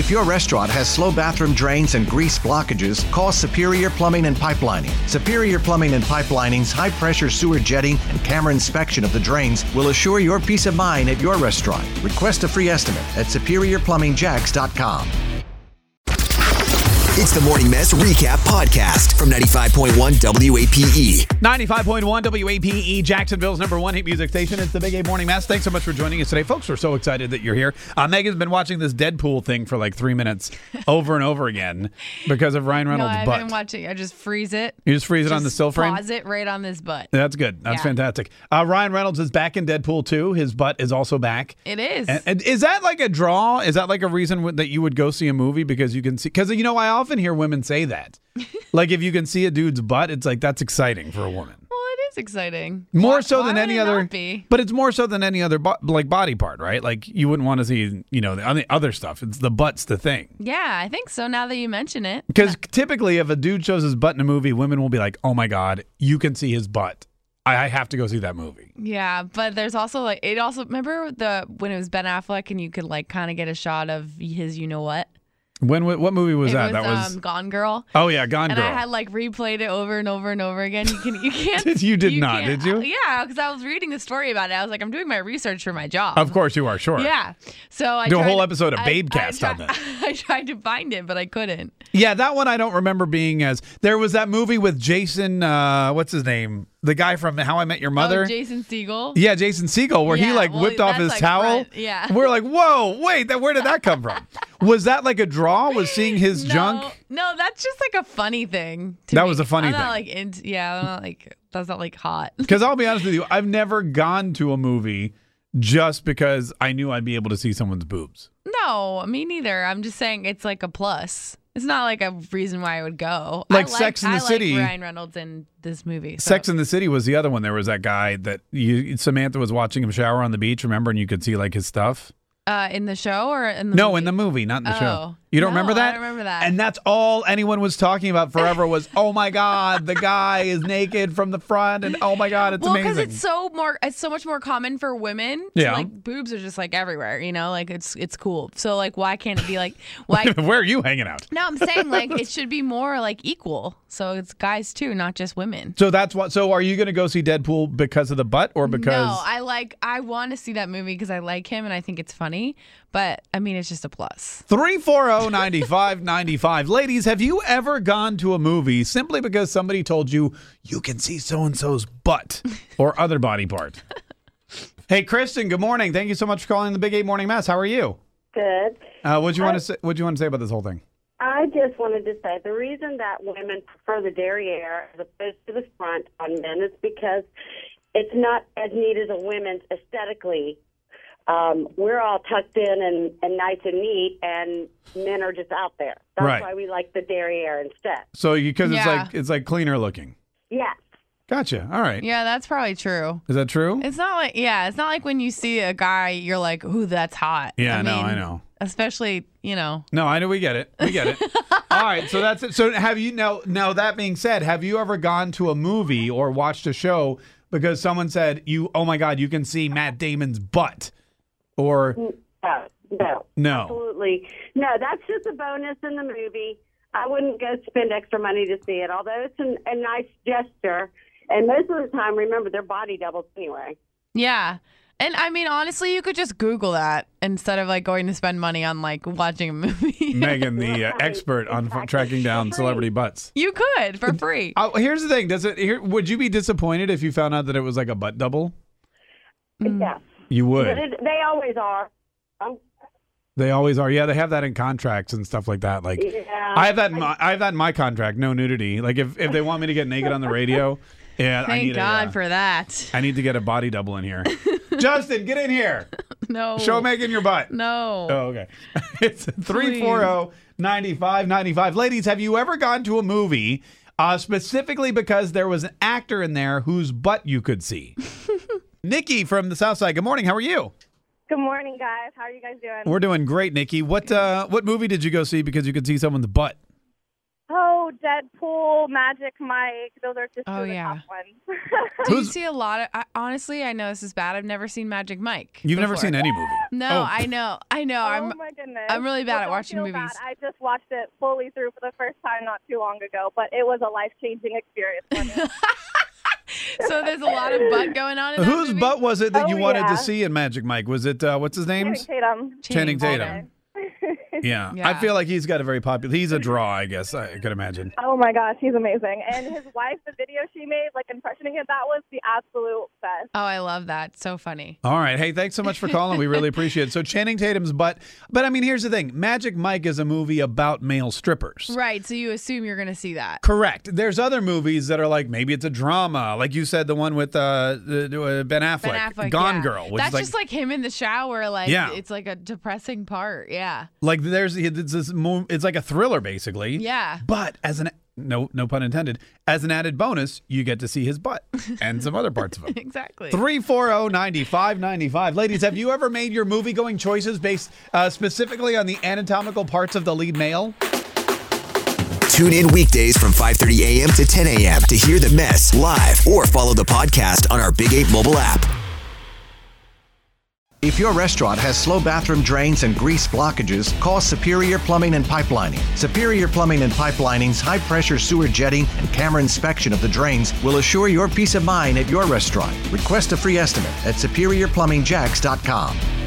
If your restaurant has slow bathroom drains and grease blockages, call Superior Plumbing and Pipelining. Superior Plumbing and Pipelining's high-pressure sewer jetting and camera inspection of the drains will assure your peace of mind at your restaurant. Request a free estimate at SuperiorPlumbingJacks.com. It's the Morning Mess Recap Podcast from 95.1 WAPE. 95.1 WAPE, Jacksonville's number one hit music station. It's the Big A Morning Mess. Thanks so much for joining us today. Folks, we're so excited that you're here. Megan's been watching this Deadpool thing for like 3 minutes over and over again because of Ryan Reynolds' butt. No, I've been watching. I just freeze it. You just freeze it on the still frame? Pause it right on this butt. That's good. That's fantastic. Ryan Reynolds is back in Deadpool 2. His butt is also back. It is. And is that like a draw? Is that like a reason that you would go see a movie because you can see? Because, you know, I often hear women say that. Like, if you can see a dude's butt, it's like, that's exciting for a woman. Well, it is exciting. More Why so than would any it other. not be? But it's more so than any other like body part, right? Like, you wouldn't want to see, you know, on the other stuff. It's the butt's the thing. Yeah, I think so now that you mention it. Because typically, if a dude shows his butt in a movie, women will be like, oh my God, you can see his butt. I have to go see that movie. Yeah, but there's also like, it also, remember when it was Ben Affleck and you could like kind of get a shot of his you know what? What movie was that? That was Gone Girl. Oh yeah, Gone Girl. And I had like replayed it over and over and over again. You can't. You did not, did you? Yeah, because I was reading the story about it. I was like, I'm doing my research for my job. Of course you are, sure. Yeah. So I do a whole episode of Babecast on that. I tried to find it, but I couldn't. Yeah, that one I don't remember being as. There was that movie with Jason. What's his name? The guy from How I Met Your Mother. Oh, Jason Segel. Yeah, Jason Segel, where he whipped off his towel. Yeah. We're like, whoa, wait, where did that come from? Was that like a draw? Was seeing his junk? No, that's just like a funny thing. That was a funny thing. I'm not like that's not like hot. Because I'll be honest with you, I've never gone to a movie just because I knew I'd be able to see someone's boobs. No, me neither. I'm just saying it's like a plus. It's not like a reason why I would go. Like Sex and the City. I like Ryan Reynolds in this movie. So. Sex and the City was the other one. There was that guy that Samantha was watching him shower on the beach, remember? And you could see like his stuff. In the show or in the No, movie? in the movie, not in the show. Oh. You don't remember that? I don't remember that. And that's all anyone was talking about forever was, oh my God, the guy is naked from the front, and oh my God, it's amazing. Well, because it's so much more common for women. Yeah. Like boobs are just like everywhere, you know, like it's cool. So like, why can't it be like, why? Where are you hanging out? No, I'm saying like it should be more like equal. So it's guys too, not just women. So that's what. So are you going to go see Deadpool because of the butt or because? No, I want to see that movie because I like him and I think it's funny. But I mean, it's just a plus. 340-9595. Ladies, have you ever gone to a movie simply because somebody told you you can see so-and-so's butt or other body part? Hey, Kristen, good morning. Thank you so much for calling the Big 8 Morning Mess. How are you? Good. What'd you want to say about this whole thing? I just wanted to say the reason that women prefer the derriere as opposed to the front on men is because it's not as neat as a women's aesthetically. We're all tucked in and nice and neat, and men are just out there. That's why we like the derriere instead. So because it's like cleaner looking. Yes. Gotcha. All right. Yeah, that's probably true. Is that true? It's not like when you see a guy, you're like, ooh, that's hot. Yeah, I know. Especially, you know. No, I know. We get it. All right. So that's it. So have you now that being said, have you ever gone to a movie or watched a show because someone said oh my God, you can see Matt Damon's butt? Or no, absolutely no. That's just a bonus in the movie. I wouldn't go spend extra money to see it, although it's a nice gesture. And most of the time, remember, they're body doubles anyway. Yeah. And I mean, honestly, you could just Google that instead of like going to spend money on like watching a movie. Megan, the expert on tracking down celebrity butts. You could for free. Here's the thing: would you be disappointed if you found out that it was like a butt double? Yes. You would. They always are. They always are. Yeah, they have that in contracts and stuff like that. Like, yeah, I have that in my contract. No nudity. Like, if they want me to get naked on the radio, yeah. Thank God for that. I need to get a body double in here. Justin, get in here. No. Show Megan your butt. No. Oh, okay. It's 340-9595. Ladies, have you ever gone to a movie specifically because there was an actor in there whose butt you could see? Nikki from the South Side. Good morning. How are you? Good morning, guys. How are you guys doing? We're doing great, Nikki. What movie did you go see because you could see someone's butt? Oh, Deadpool, Magic Mike. Those are just two of the top ones. Do you see a lot of? Honestly, I know this is bad. I've never seen Magic Mike. You've never seen any movie? No, I know. Oh my goodness. I'm really bad at watching movies. Bad. I just watched it fully through for the first time not too long ago, but it was a life-changing experience for me. So there's a lot of butt going on in that Whose movie? butt was it that you wanted to see in Magic Mike? Was it, what's his name? Channing Tatum. Yeah. I feel like he's got a very popular, he's a draw, I guess, I could imagine. Oh my gosh, he's amazing. And his wife, the video she made, like impressioning it, that was the absolute best. Oh, I love that. So funny. All right. Hey, thanks so much for calling. We really appreciate it. So Channing Tatum's butt. But I mean, here's the thing. Magic Mike is a movie about male strippers. Right. So you assume you're going to see that. Correct. There's other movies that are like, maybe it's a drama. Like you said, the one with Ben Affleck, Gone Girl. Which That's is just like him in the shower. Like, it's like a depressing part. Yeah. Like it's like a thriller, basically. Yeah. But as an no pun intended, as an added bonus, you get to see his butt and some other parts of him. Exactly. 340-9595. Ladies, have you ever made your movie-going choices based specifically on the anatomical parts of the lead male? Tune in weekdays from 5:30 a.m. to 10 a.m. to hear The Mess live or follow the podcast on our Big 8 mobile app. If your restaurant has slow bathroom drains and grease blockages, call Superior Plumbing and Pipelining. Superior Plumbing and Pipelining's high-pressure sewer jetting and camera inspection of the drains will assure your peace of mind at your restaurant. Request a free estimate at SuperiorPlumbingJacks.com.